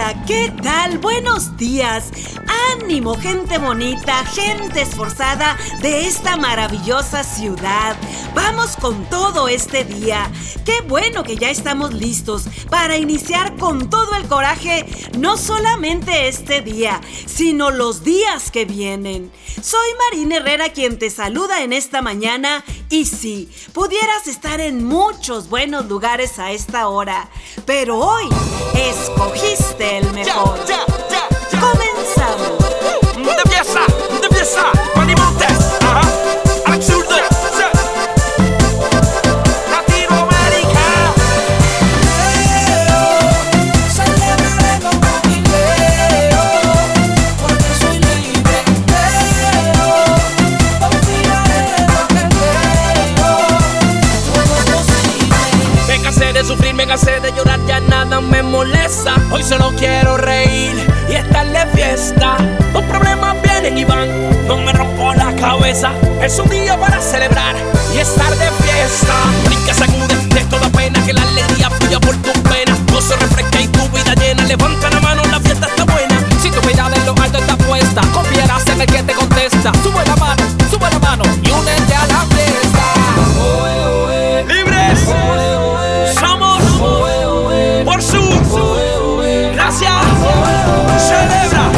Hola, ¿qué tal? Buenos días. Ánimo, gente bonita, gente esforzada de esta maravillosa ciudad. Vamos con todo este día. Qué bueno que ya estamos listos para iniciar con todo el coraje, no solamente este día, sino los días que vienen. Soy Marina Herrera quien te saluda en esta mañana y sí, pudieras estar en muchos buenos lugares a esta hora, pero hoy escogiste el mejor. Comenzamos. De pieza, Manny Montes, Alex Zurdo, Latinoamérica. Celebraré con jubileo, porque soy libre. Confiaré en lo que creo, todo es posible. Me cansé de sufrir, me cansé de llorar, ya nada me molesta. Hoy solo quiero reír y estar de fiesta. Los problemas vienen y van, no me rompo la cabeza. Es un día para celebrar y estar de fiesta. Brinca, sacude de toda pena, que la alegría fluya por tus venas. Gozo refresca y tu vida llena. Levanta la mano, la fiesta está buena. Si tu mirada en lo alto está puesta, confiarás en el que te contesta. Sube la mano y únete a la fiesta. Libres somos por su gracia. Celebra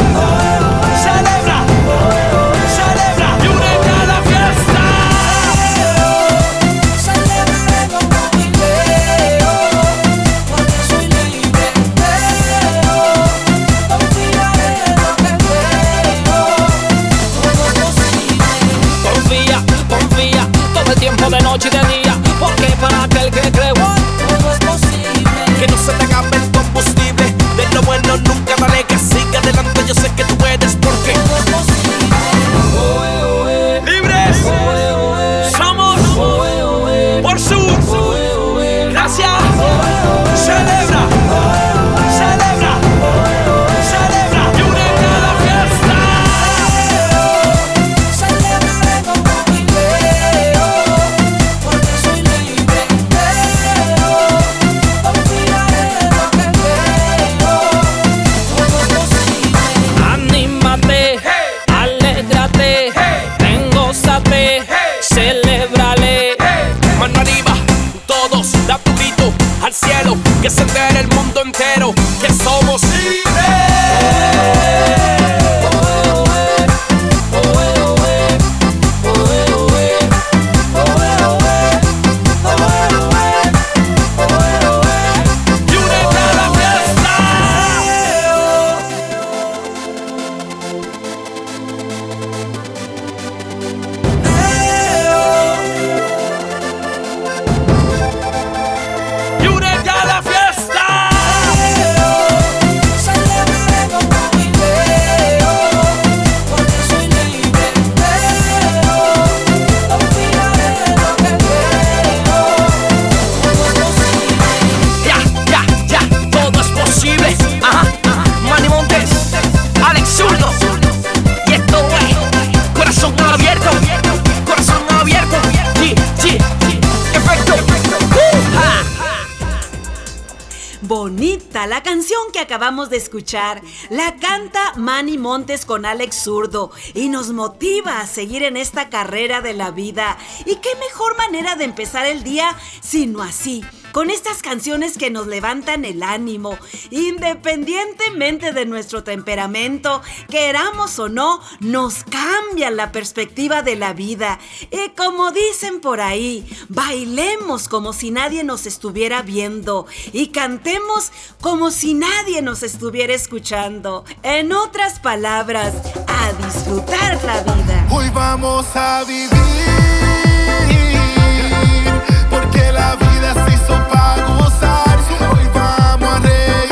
y únete a la fiesta. Celebraré con jubileo, porque soy libre. Confiaré en lo que creo, todo es posible. Confía, todo el tiempo de noche y de día, porque para aquel que cree, Todo es posible. que no se te acabe el combustible. De lo bueno nunca vale, que siga adelante, yo sé que tú puedes, porque Todo es posible. libres somos por su gracia. Celebra y únete a la fiesta. Celebraré con jubileo, porque soy libre. Confiaré en lo que creo, todo es posible. Anímate, alégrate, gózate, celébrale. Mano arriba, todos, da tu grito al cielo, que se entere el mundo entero, que somos libres. Y únete a la fiesta. Y únete a la fiesta. Celebraré con jubileo, porque soy libre. Confiaré en lo que creo, todo es posible. Ya, todo es posible. Manny Montes, Alex Zurdo. Y esto es corazón abierto. Sí, efecto. Bonita la canción que acabamos de escuchar. La canta Manny Montes con Alex Zurdo y nos motiva a seguir en esta carrera de la vida. Y qué mejor manera de empezar el día sino así, con estas canciones que nos levantan el ánimo, independientemente de nuestro temperamento, queramos o no, nos cambian la perspectiva de la vida. Y como dicen por ahí, bailemos como si nadie nos estuviera viendo y cantemos como si nadie nos estuviera escuchando. En otras palabras, a disfrutar la vida. Hoy vamos a vivir, porque la vida se hizo para gozar. Hoy vamos a reír,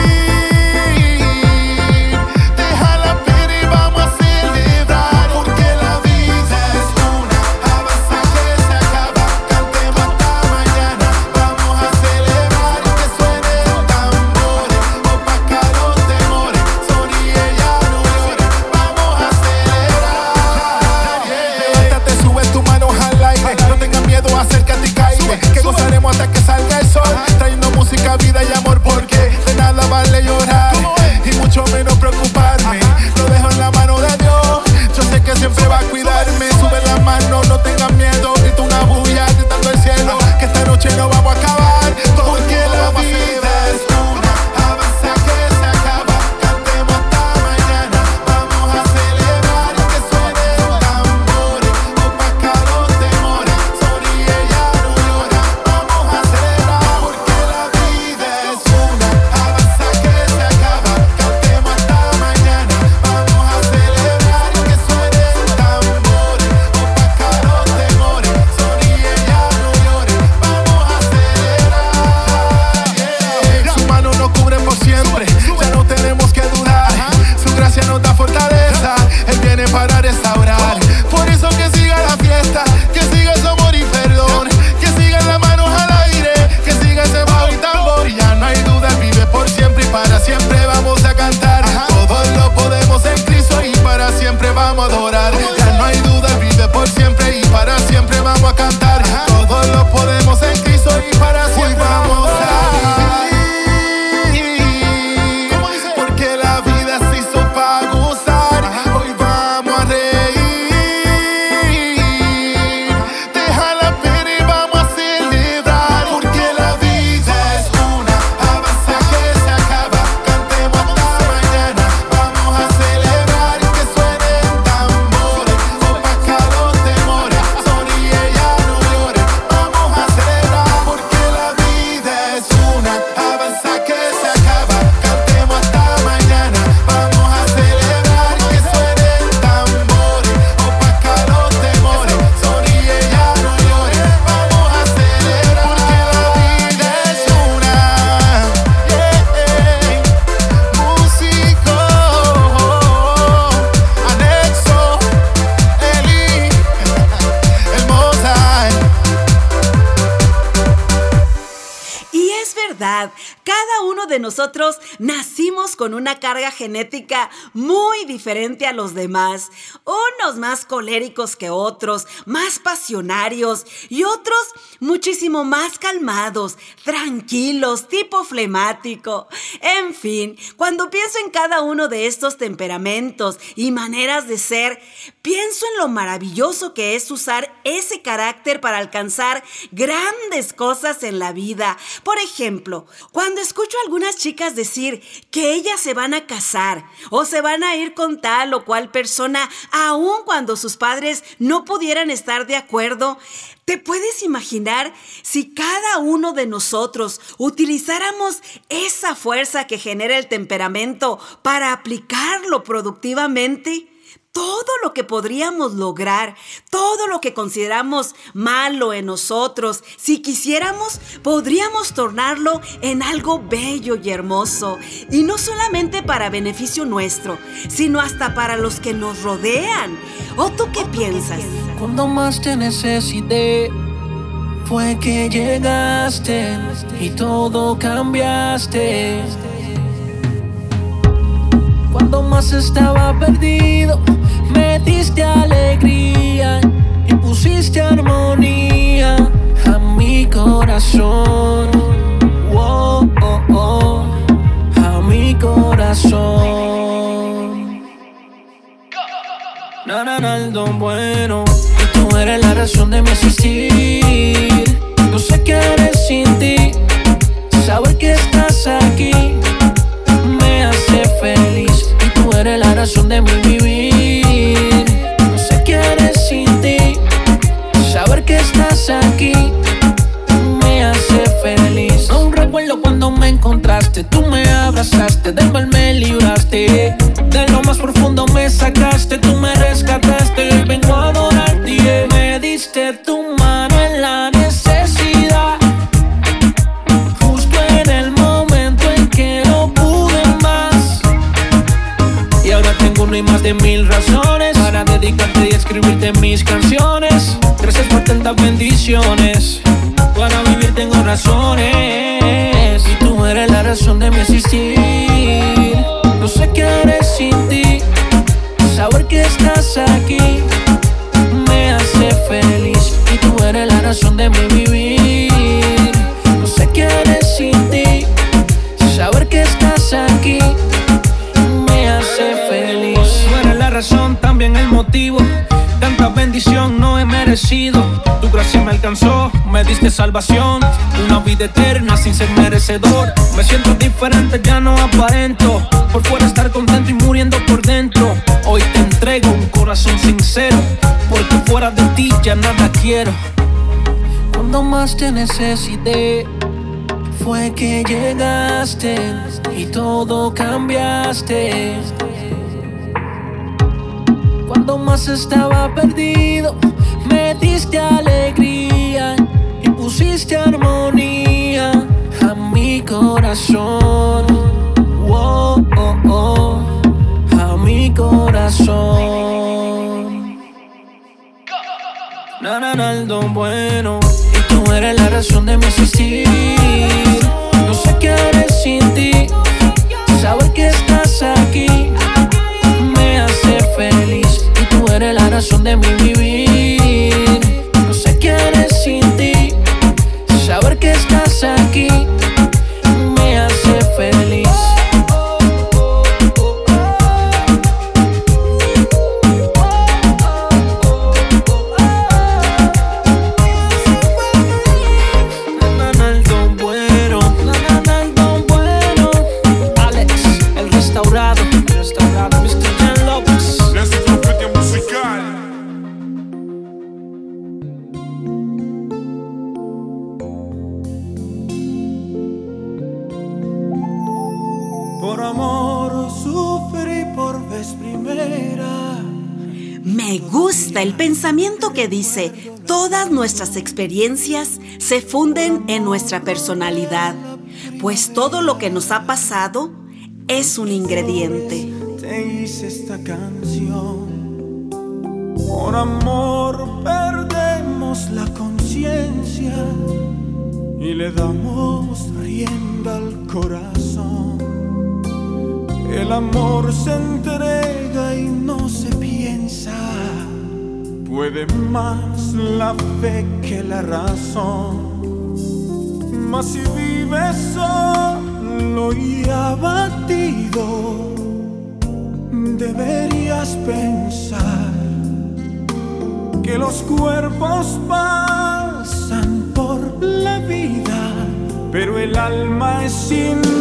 deja la pena y vamos a celebrar, porque la vida es una avanza que se acaba. Cantemos hasta mañana, vamos a celebrar y que suene el tambor, opaca los temores, sonríe ya no llores, vamos a celebrar. Levántate, sube tus manos al aire, no tengas miedo, acércate y cae, que gozaremos hasta que salga verdad, cada uno de nosotros nacimos con una carga genética muy diferente a los demás. Unos más coléricos que otros, más pasionarios y otros muchísimo más calmados, tranquilos, tipo flemático. En fin, cuando pienso en cada uno de estos temperamentos y maneras de ser, pienso en lo maravilloso que es usar ese carácter para alcanzar grandes cosas en la vida. Por ejemplo, cuando escucho a algunas chicas decir que ellas se van a casar o se van a ir con tal o cual persona, aun cuando sus padres no pudieran estar de acuerdo, ¿te puedes imaginar si cada uno de nosotros utilizáramos esa fuerza que genera el temperamento para aplicarlo productivamente? Todo lo que podríamos lograr, todo lo que consideramos malo en nosotros, si quisiéramos, podríamos tornarlo en algo bello y hermoso. Y no solamente para beneficio nuestro, sino hasta para los que nos rodean. ¿O tú qué piensas? Cuando más te necesité, fue que llegaste y todo cambiaste. Cuando más estaba perdido, me diste alegría y pusiste armonía a mi corazón. Oh, oh, oh, a mi corazón. Nananaldo bueno, y tú eres la razón de mi existir. No sé qué haré sin ti, saber que estás aquí me hace feliz. Y tú eres la razón de mi vivir. No sé qué haré sin ti, saber que estás aquí me hace feliz. Aún recuerdo cuando me encontraste, tú me abrazaste, del mal me libraste, de lo más profundo me sacaste, tú me rescataste y vengo a adorarte. Me diste tu mano en la necesidad, justo en el momento en que no pude más. Y ahora tengo una y más de 1000 razones para dedicarte y escribirte mis canciones. Gracias por tantas bendiciones, para vivir tengo razones. Y tú eres la razón de mi existir. No sé qué haré sin ti, saber que estás aquí me hace feliz. Y tú eres la razón de mi vivir. No sé qué haré sin ti, saber que estás aquí me hace feliz. Tú eres la razón, también el motivo. Tanta bendición no he merecido. Tu gracia me alcanzó, me diste salvación, una vida eterna sin ser merecedor. Me siento diferente, ya no aparento, por fuera estar contento y muriendo por dentro. Hoy te entrego un corazón sincero, porque fuera de ti ya nada quiero. Cuando más te necesité, fue que llegaste y todo cambiaste. Cuando más estaba perdido, me diste alegría y pusiste armonía a mi corazón. Oh, oh, oh, a mi corazón. Nananaldo bueno, y tú eres la razón de mi existir. No sé qué haré sin ti, saber que estás aquí me hace feliz. Y tú eres la razón de mi vivir. No sé qué haré sin ti, saber que estás aquí me hace feliz. Nananaldo bueno, nananaldo bueno. Alex, el restaurado, Mr. Jan López. La enciclopedia musical. Por amor sufrí por vez primera. Me gusta el pensamiento que dice: todas nuestras experiencias se funden en nuestra personalidad, pues todo lo que nos ha pasado es un ingrediente. Te hice esta canción. Por amor perdemos la conciencia y le damos rienda al corazón. El amor se entrega y no se piensa, puede más la fe que la razón. Mas si vives solo y abatido, deberías pensar que los cuerpos pasan por la vida, pero el alma es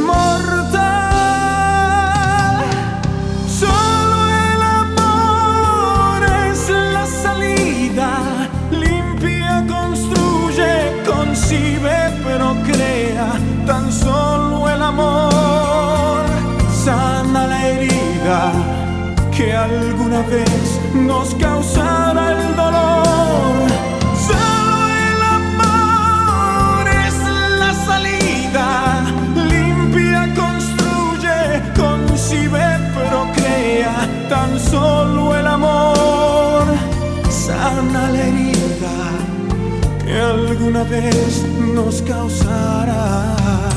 inmortal. Solo el amor es la salida, limpia, construye, concibe, pero crea. Tan solo el amor sana la herida que alguna vez nos causará el dolor. Solo el amor es la salida, limpia, construye, concibe, pero crea. Tan solo el amor sana la herida que alguna vez nos causará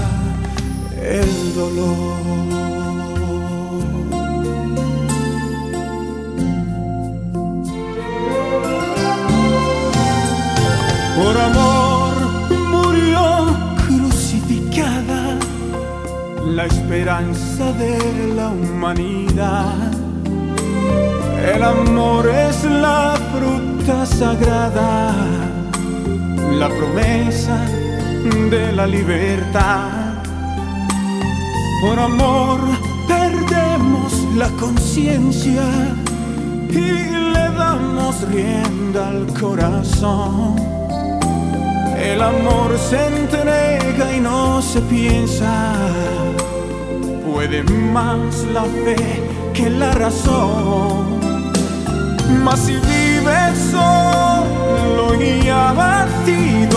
el dolor. Por amor murió crucificada la esperanza de la humanidad. El amor es la fruta sagrada, la promesa de la libertad. Por amor perdemos la conciencia y le damos rienda al corazón. El amor se entrega y no se piensa, puede más la fe que la razón. Mas si vives solo y abatido,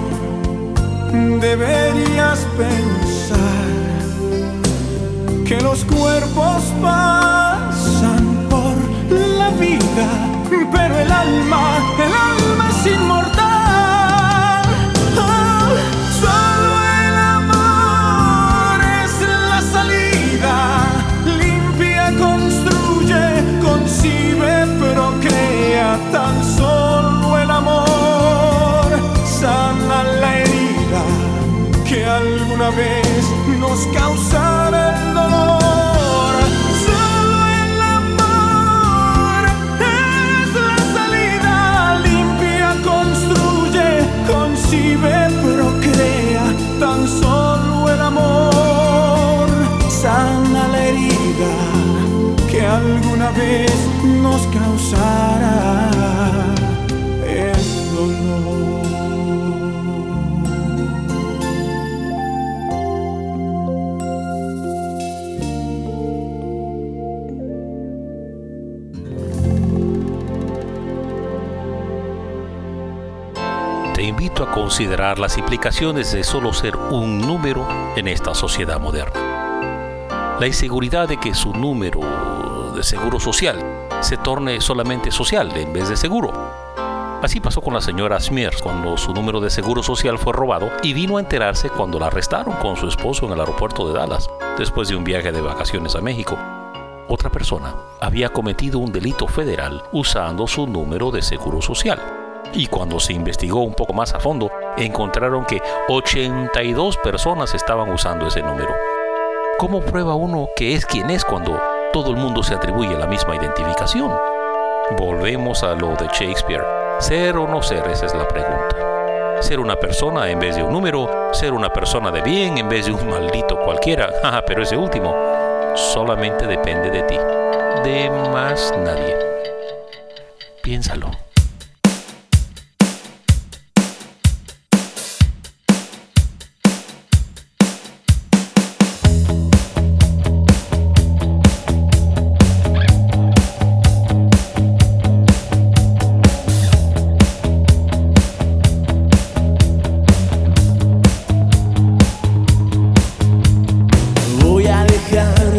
deberías pensar que los cuerpos pasan por la vida, pero el alma es inmortal. Solo el amor es la salida, limpia, construye, concibe, pero crea. Tan solo el amor sana la herida que alguna vez nos causará el dolor. Solo el amor es la salida, limpia, construye, concibe, pero crea. Tan solo el amor sana la herida que alguna vez nos causará el dolor. Te invito a considerar las implicaciones de solo ser un número en esta sociedad moderna. La inseguridad de que su número de seguro social se torne solamente social en vez de seguro. Así pasó con la señora Smith cuando su número de seguro social fue robado y vino a enterarse cuando la arrestaron con su esposo en el aeropuerto de Dallas después de un viaje de vacaciones a México. Otra persona había cometido un delito federal usando su número de seguro social. Y cuando se investigó un poco más a fondo, encontraron que 82 personas estaban usando ese número. ¿Cómo prueba uno que es quien es cuando todo el mundo se atribuye la misma identificación? Volvemos a lo de Shakespeare. ¿Ser o no ser? Esa es la pregunta. Ser una persona en vez de un número, ser una persona de bien en vez de un maldito cualquiera. Pero ese último solamente depende de ti, de más nadie. Piénsalo.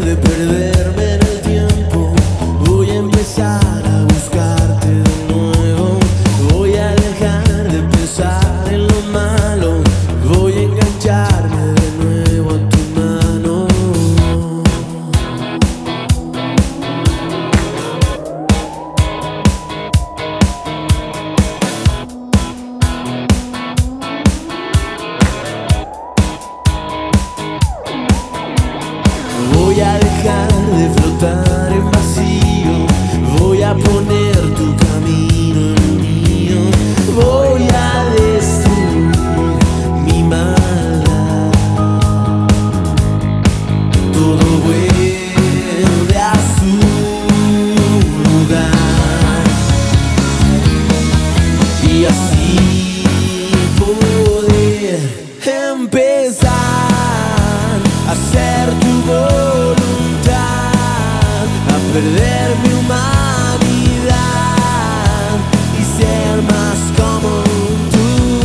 Perderme en el tiempo, voy a empezar a buscarte de nuevo. flotar en vacío. Voy a poner tu camino en el mío. Voy a destruir mi maldad. Todo vuelve a su lugar. Y así poder empezar a hacer tu voluntad, a perder mi humanidad y ser más como tú.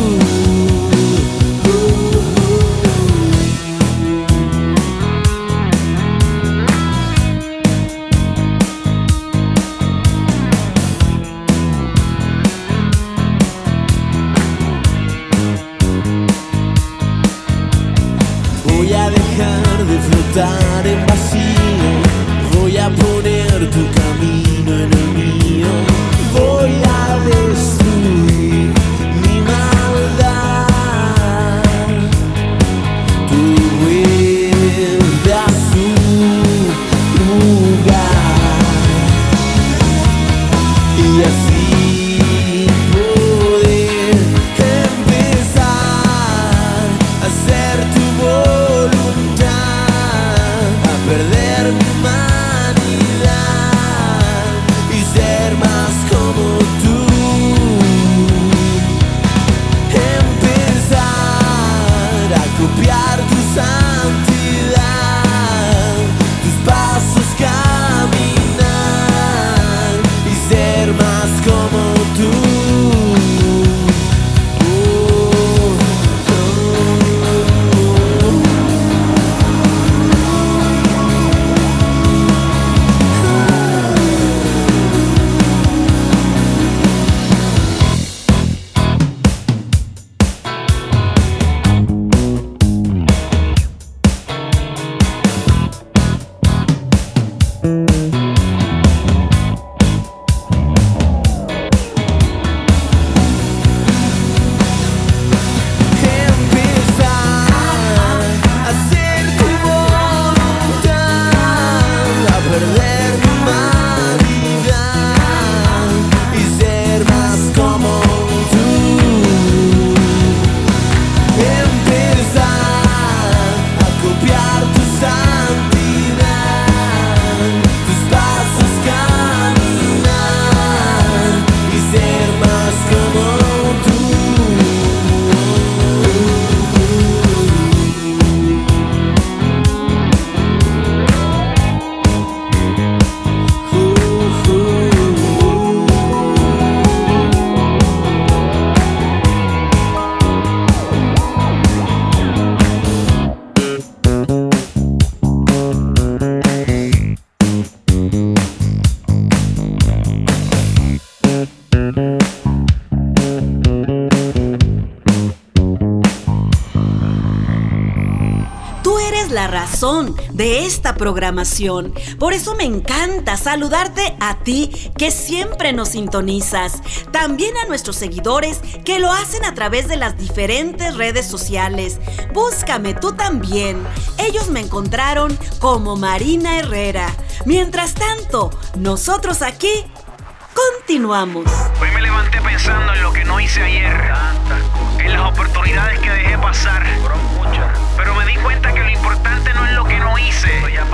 Voy a dejar de flotar en vacío. Voy a poner tu camino en el mío. Voy a destruir mi maldad. Tú vuelve a su lugar. Y así poder empezar a hacer tu voluntad, a perder mi humanidad y ser más como tú. Empezar a copiar tu santidad, tus pasos caminar y ser más como tú. La razón de esta programación. Por eso me encanta saludarte a ti que siempre nos sintonizas. También a nuestros seguidores que lo hacen a través de las diferentes redes sociales. Búscame tú también. Ellos me encontraron como Marina Herrera. Mientras tanto, nosotros aquí continuamos. Hoy me levanté pensando en lo que no hice ayer, en las oportunidades que dejé pasar. Pero me di cuenta que lo importante no es lo que no hice,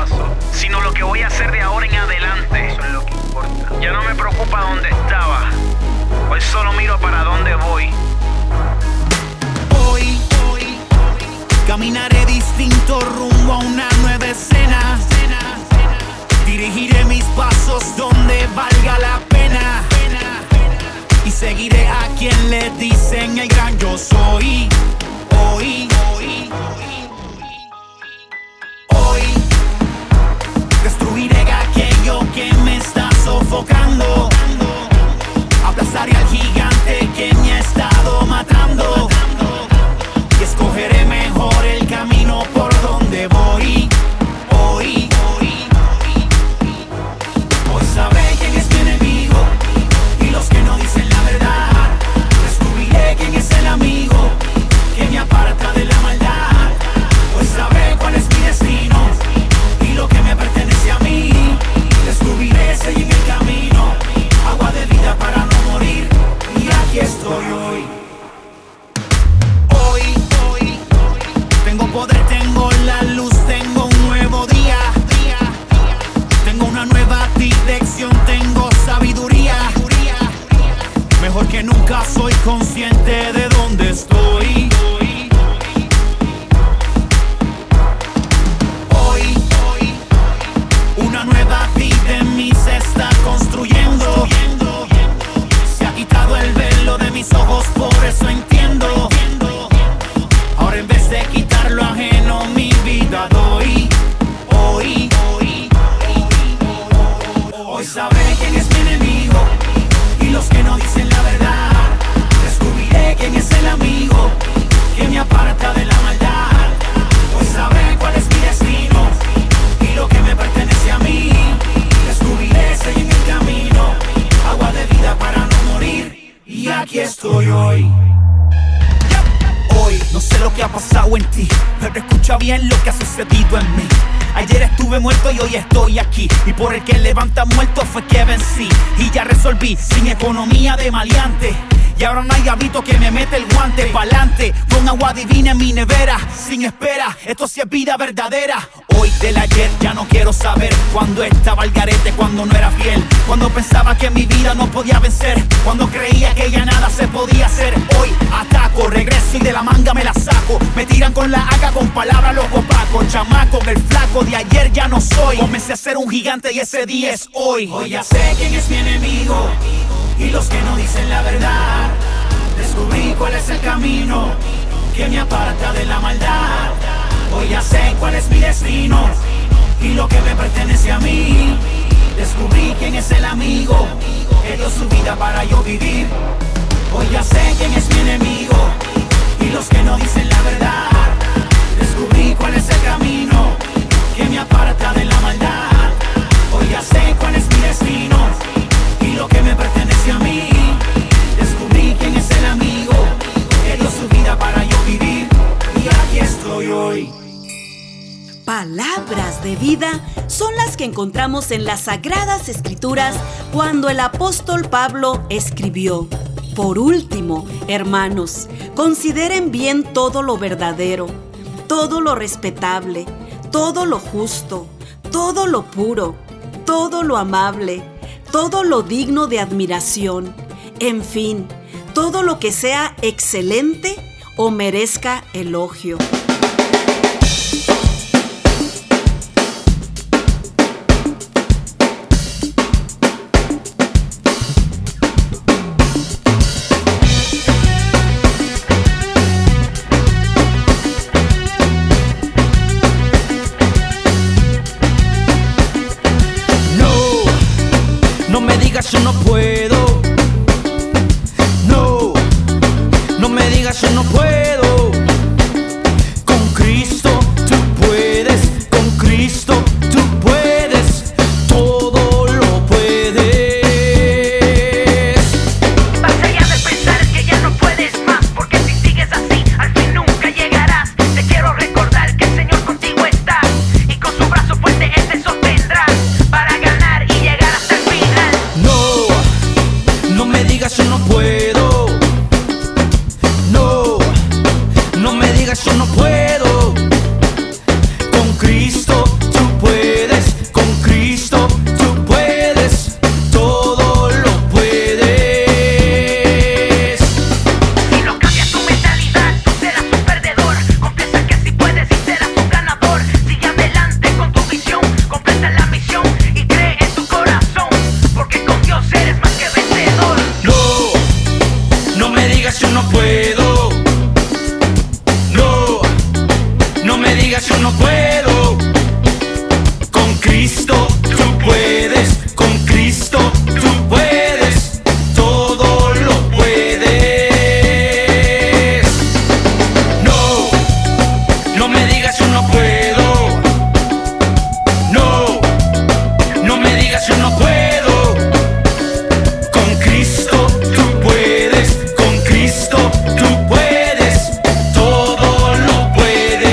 sino lo que voy a hacer de ahora en adelante. Eso es lo que importa. Ya no me preocupa dónde estaba, hoy solo miro para dónde voy. Hoy caminaré distinto rumbo a una nueva escena. Dirigiré mis pasos donde valga la pena y seguiré a quien le dicen el gran yo soy. Hoy destruiré aquello que me está sofocando. Aplastaré al gigante que me ha estado matando y escogeré mejor el camino por donde voy. Hoy sabré quién es mi enemigo y los que no dicen la verdad. Descubriré quién es el amigo que me aparta de la maldad. Pues sabré cuál es mi destino y lo que me pertenece a mí. tengo la luz, tengo un nuevo día. Tengo una nueva dirección, tengo sabiduría. Mejor que nunca soy consciente de dónde estoy. Hoy, una nueva vida en mí se está construyendo. Se ha quitado el velo de mis ojos, por eso entiendo. Ahora en vez de quitar lo ajeno, mi vida doy. Hoy sabré quién es mi enemigo y los que no dicen la verdad. Descubriré quién es el amigo que me aparta de la maldad. Hoy sabré cuál es mi destino y lo que me pertenece a mí. Descubriré si hay en el camino agua de vida para no morir. Y aquí estoy hoy. Hoy no sé lo que ha pasado en ti, pero escucha bien lo que ha sucedido en mí. Ayer estuve muerto y hoy estoy aquí, y por el que levanta muerto fue que vencí. Y ya resolví, sin economía de maleante, y ahora no hay hábito que me mete el guante. Pa'lante, con agua divina en mi nevera, sin espera, esto sí es vida verdadera. Hoy del ayer ya no quiero saber, cuando estaba al garete, cuando no era fiel, cuando pensaba que mi vida no podía vencer, cuando creía que ya nada se podía hacer. Hoy ataco, regreso y de la manga me la saco. Me tiran con la AK, con palabras los opacos. Chamaco, el flaco de ayer ya no soy. Comencé a ser un gigante y ese día es hoy. Hoy ya sé quién es mi enemigo y los que no dicen la verdad. Descubrí cuál es el camino que me aparta de la maldad. Hoy ya sé cuál es mi destino y lo que me pertenece a mí. Descubrí quién es el amigo que dio su vida para yo vivir. Hoy ya sé quién es mi enemigo y los que no dicen la verdad. Descubrí cuál es el camino que me aparta de la maldad. Hoy ya sé cuál es mi destino y lo que me pertenece a mí. Descubrí quién es el amigo que dio su vida para yo vivir. Y aquí estoy hoy. Palabras de vida son las que encontramos en las Sagradas Escrituras cuando el apóstol Pablo escribió: por último, hermanos, consideren bien todo lo verdadero, todo lo respetable, todo lo justo, todo lo puro, todo lo amable, todo lo digno de admiración, en fin, todo lo que sea excelente o merezca elogio. Yo no puedo, no me digas yo no puedo. Con Cristo tú puedes, con Cristo tú puedes, todo lo puedes. Basta ya de pensar que ya no puedes más, porque si sigues así al fin nunca llegarás. Te quiero recordar que el Señor contigo está y con su brazo fuerte Él te sostendrá para ganar y llegar hasta el final. No me digas yo no puedo. No me digas yo no puedo. Con Cristo tú puedes, con Cristo tú puedes, todo lo puedes. Si no cambias tu mentalidad, tú serás un perdedor. Confiesa que sí puedes y serás un ganador. Sigue adelante con tu visión, completa la misión y cree en tu corazón, porque con Dios eres más que vencedor. No me digas yo no puedo. No me digas yo no puedo. Con Cristo tú puedes, con Cristo tú puedes, todo lo puedes. No me digas yo no puedo. No me digas yo no puedo. Con Cristo tú puedes, con Cristo tú puedes, todo lo puedes.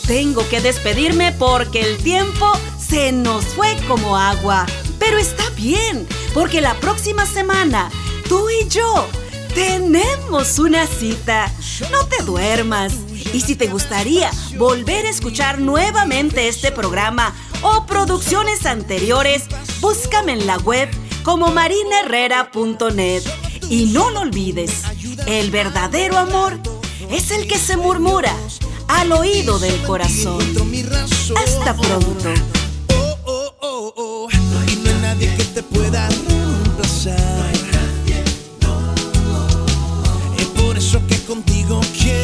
tengo que despedirme porque el tiempo se nos fue como agua. Pero está bien, porque la próxima semana tú y yo tenemos una cita. No te duermas. Y si te gustaría volver a escuchar nuevamente este programa o producciones anteriores, búscame en la web como marinaherrera.net. Y no lo olvides, el verdadero amor es el que se murmura al oído del corazón. Hasta pronto. Y no hay nadie que te pueda reemplazar. Es por eso que contigo quiero